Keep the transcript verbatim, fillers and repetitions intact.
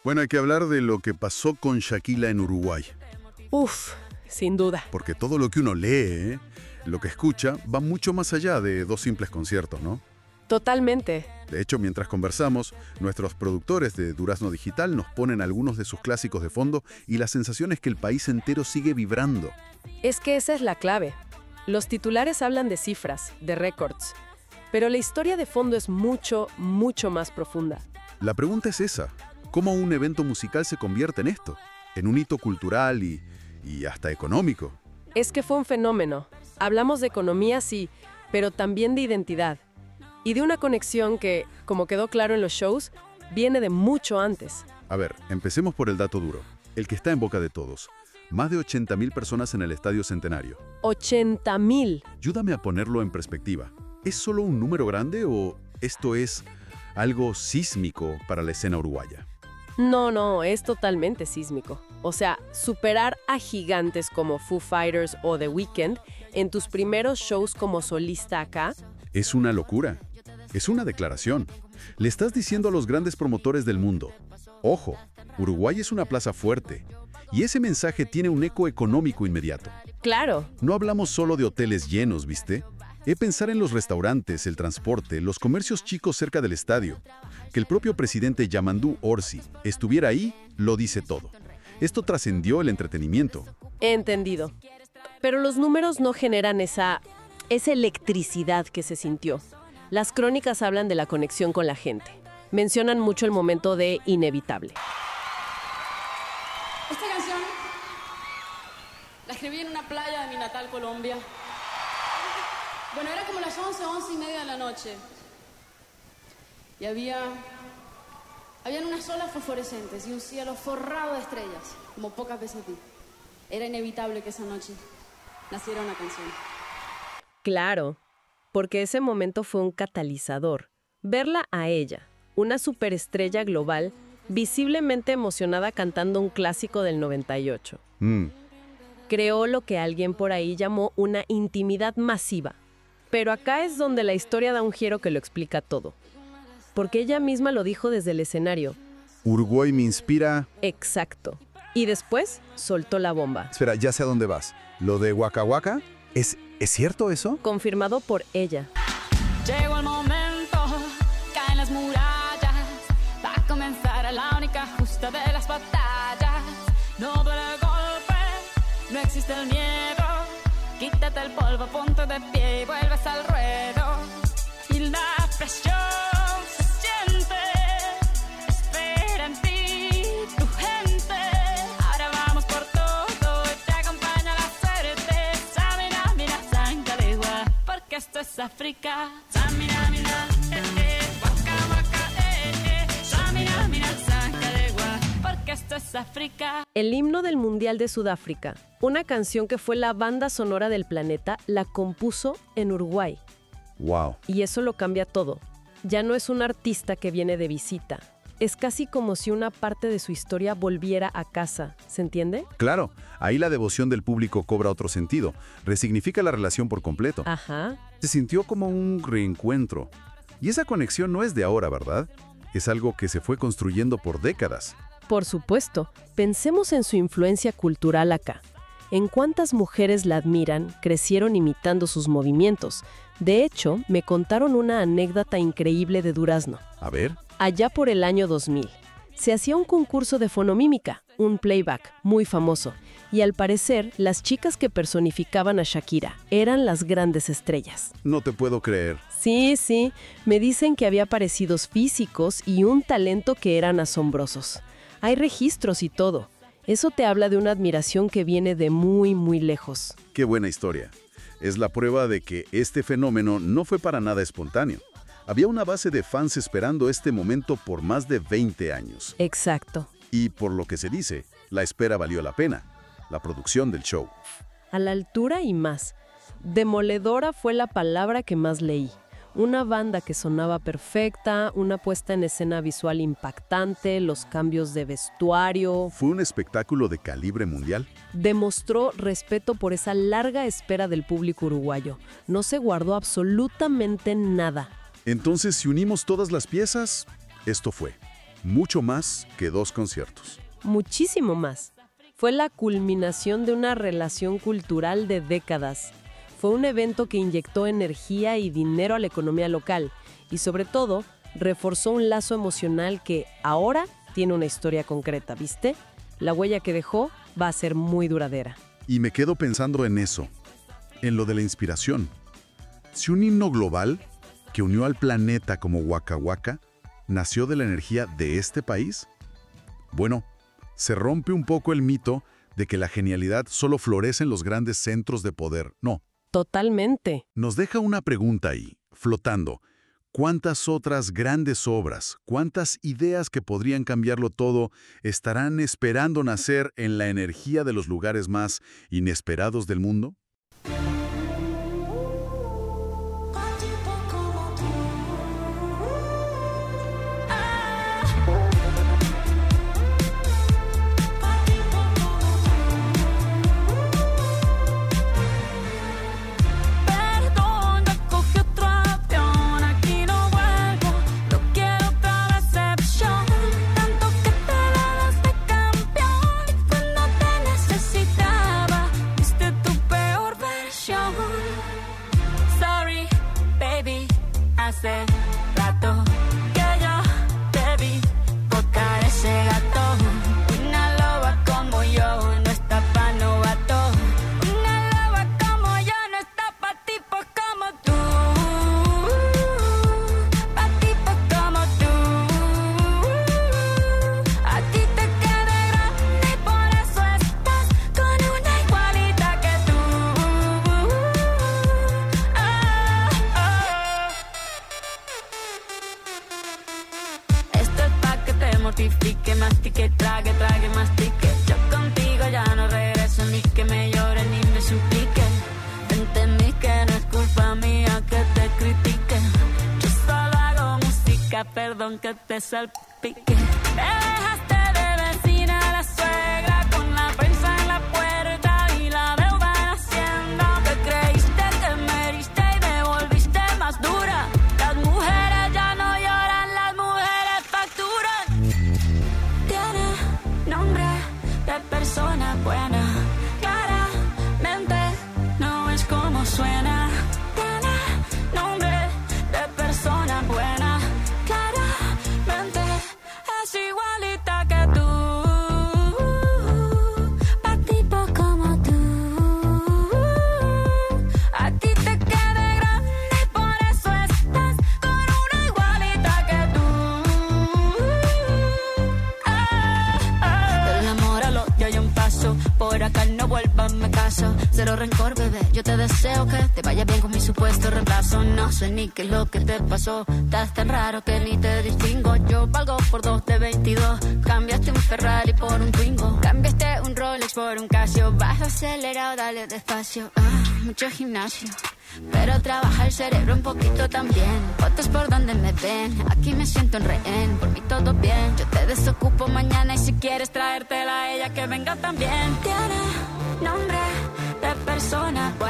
Bueno, hay que hablar de lo que pasó con Shakila en Uruguay. Uf, sin duda. Porque todo lo que uno lee, ¿eh? lo que escucha, va mucho más allá de dos simples conciertos, ¿no? Totalmente. De hecho, mientras conversamos, nuestros productores de Durazno Digital nos ponen algunos de sus clásicos de fondo y la sensación es que el país entero sigue vibrando. Es que esa es la clave. Los titulares hablan de cifras, de récords, pero la historia de fondo es mucho, mucho más profunda. La pregunta es esa: ¿cómo un evento musical se convierte en esto? En un hito cultural y, y hasta económico. Es que fue un fenómeno. Hablamos de economía, sí, pero también de identidad. Y de una conexión que, como quedó claro en los shows, viene de mucho antes. A ver, empecemos por el dato duro, el que está en boca de todos. Más de ochenta mil personas en el Estadio Centenario. ¡ochenta mil! Ayúdame a ponerlo en perspectiva. ¿Es solo un número grande o esto es algo sísmico para la escena uruguaya? No, no, es totalmente sísmico. O sea, superar a gigantes como Foo Fighters o The Weeknd en tus primeros shows como solista acá. Es una locura. Es una declaración. Le estás diciendo a los grandes promotores del mundo: ojo, Uruguay es una plaza fuerte. Y ese mensaje tiene un eco económico inmediato. Claro. No hablamos solo de hoteles llenos, ¿viste? He pensar en los restaurantes, el transporte, los comercios chicos cerca del estadio. Que el propio presidente Yamandú Orsi estuviera ahí, lo dice todo. Esto trascendió el entretenimiento. He entendido. Pero los números no generan esa, esa electricidad que se sintió. Las crónicas hablan de la conexión con la gente. Mencionan mucho el momento de inevitable. Esta canción la escribí en una playa de mi natal Colombia. Bueno, era como las once, once y media de la noche. Y había... Habían unas olas fosforescentes y un cielo forrado de estrellas, como pocas veces vi. Era inevitable que esa noche naciera una canción. Claro, porque ese momento fue un catalizador. Verla a ella, una superestrella global, visiblemente emocionada cantando un clásico del noventa y ocho. Mm. Creó lo que alguien por ahí llamó una intimidad masiva. Pero acá es donde la historia da un giro que lo explica todo. Porque ella misma lo dijo desde el escenario. Uruguay me inspira... Exacto. Y después soltó la bomba. Espera, ya sé a dónde vas. ¿Lo de Waka Waka? ¿Es, ¿Es cierto eso? Confirmado por ella. Llegó el momento, caen las murallas, va a comenzar la única justa de las batallas. No duele el golpe, no existe el miedo. Quítate el polvo, ponte de pie y vuelves al ruedo. Y la presión se siente, espera en ti tu gente. Ahora vamos por todo y te acompaña la suerte. Samina, mira, Sancalegua, porque esto es África. Samina, mira, eh, eh, waka, waka, eh, eh. Samina, mira, Sancalegua, porque esto es África. El himno del Mundial de Sudáfrica, una canción que fue la banda sonora del planeta, la compuso en Uruguay. ¡Wow! Y eso lo cambia todo. Ya no es un artista que viene de visita. Es casi como si una parte de su historia volviera a casa. ¿Se entiende? Claro, ahí la devoción del público cobra otro sentido. Resignifica la relación por completo. Ajá. Se sintió como un reencuentro. Y esa conexión no es de ahora, ¿verdad? Es algo que se fue construyendo por décadas. Por supuesto. Pensemos en su influencia cultural acá. En cuántas mujeres la admiran, crecieron imitando sus movimientos. De hecho, me contaron una anécdota increíble de Durazno. A ver. Allá por el año dos mil, se hacía un concurso de fonomímica, un playback muy famoso, y al parecer, las chicas que personificaban a Shakira eran las grandes estrellas. No te puedo creer. Sí, sí, me dicen que había parecidos físicos y un talento que eran asombrosos. Hay registros y todo. Eso te habla de una admiración que viene de muy, muy lejos. Qué buena historia. Es la prueba de que este fenómeno no fue para nada espontáneo. Había una base de fans esperando este momento por más de veinte años. Exacto. Y por lo que se dice, la espera valió la pena. La producción del show. A la altura y más. Demoledora fue la palabra que más leí. Una banda que sonaba perfecta, una puesta en escena visual impactante, los cambios de vestuario. ¿Fue un espectáculo de calibre mundial? Demostró respeto por esa larga espera del público uruguayo. No se guardó absolutamente nada. Entonces, si unimos todas las piezas, esto fue Mucho más que dos conciertos. Muchísimo más. Fue la culminación de una relación cultural de décadas. Fue un evento que inyectó energía y dinero a la economía local y, sobre todo, reforzó un lazo emocional que ahora tiene una historia concreta, ¿viste? La huella que dejó va a ser muy duradera. Y me quedo pensando en eso, en lo de la inspiración. Si un himno global que unió al planeta como Waka Waka nació de la energía de este país, bueno, se rompe un poco el mito de que la genialidad solo florece en los grandes centros de poder. No. Totalmente. Nos deja una pregunta ahí, flotando. ¿Cuántas otras grandes obras, cuántas ideas que podrían cambiarlo todo estarán esperando nacer en la energía de los lugares más inesperados del mundo? Hace rato que yo te vi tocar ese gato. Una loba como yo no está pa' novato. Una loba como yo no está pa' tipos como tú. Pa' tipos como tú. A ti te queda grande y por eso estás con una igualita que tú. Oh, oh. Mortifique, mastique, trague, trague, mastique. Yo contigo ya no regreso, ni que me llore ni me suplique. Entendí que no es culpa mía que te critique. Yo solo hago música, perdón que te salpique. Me dejaste de vecina a la suegra con la prensa en la puerta y la deuda en Hacienda. Te creíste que me heriste y me volviste más dura. Las mujeres ya no lloran, las mujeres facturan. Nombre de persona buena, claramente no es como suena. Tiene nombre de persona buena, claramente es igualita que tú. Pa' tipo como tú. A ti te queda grande y por eso estás con una igualita que tú. Por acá no vuelvas, me caso. Cero rencor, bebé, yo te deseo que te vaya bien con mi supuesto reemplazo. No sé ni qué es lo que te pasó. Estás tan raro que ni te distingo. Yo valgo por dos de veintidós. Cambiaste un Ferrari por un Twingo. Cambiaste un Rolex por un Casio. Vas acelerado, dale despacio. Ah, mucho gimnasio, pero trabaja el cerebro un poquito también. Fotos por donde me ven, aquí me siento en rehén. Por mí todo bien, yo te desocupo mañana. Y si quieres traértela a ella, que venga también. Tiene nombre de persona buena.